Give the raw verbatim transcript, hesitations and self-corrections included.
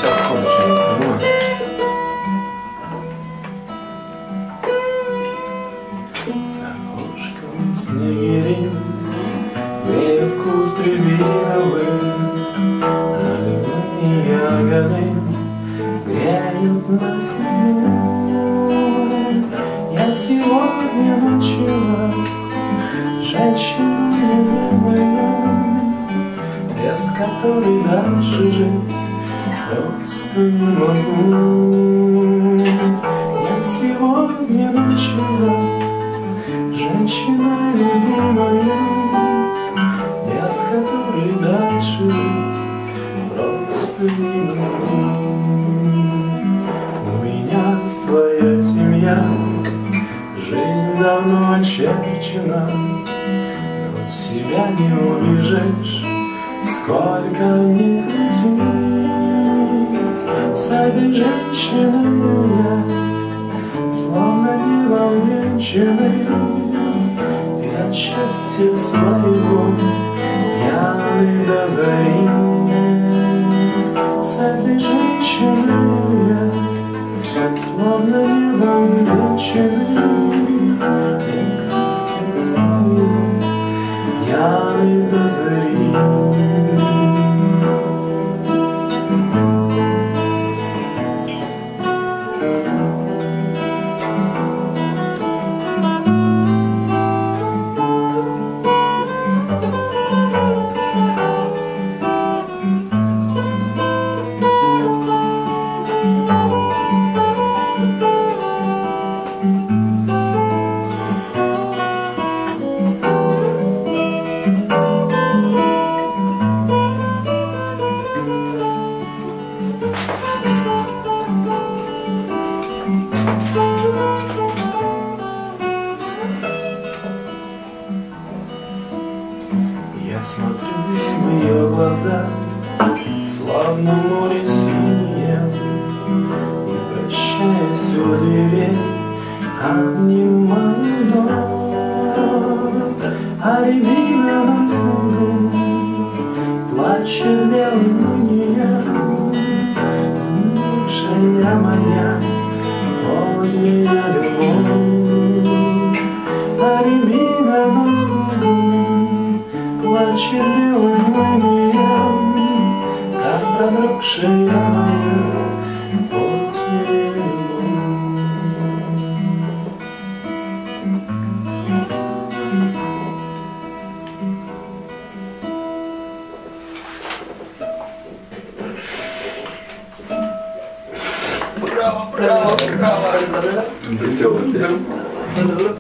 Сейчас кончим. За окошком снегирь, бреют кусты белые, наливные ягоды греют на снегу. Я сегодня ночевала женщиной мою, без которой дальше жить просто не могу. Я сегодня ночевала женщиной любимой, без которой дальше жить просто не могу. У меня своя семья, жизнь давно очерчена, но от себя не убежишь, сколько ни крути. С этой женщиной я словно небом венчанный, и от счастья своего пьяный до зари. С этой женщиной я словно небом венчанный, и от счастья своего пьяный до зари. Я смотрю в ее глаза, словно море синее, и, прощаясь у двери, обнимаю дом. А рябина на снегу плачет белым лунием. Милейшая моя, поздняя любовь. А рябина на снегу плачет белым лунием, как продрогшая моя поздняя любовь. Браво, браво, браво! Веселая песня.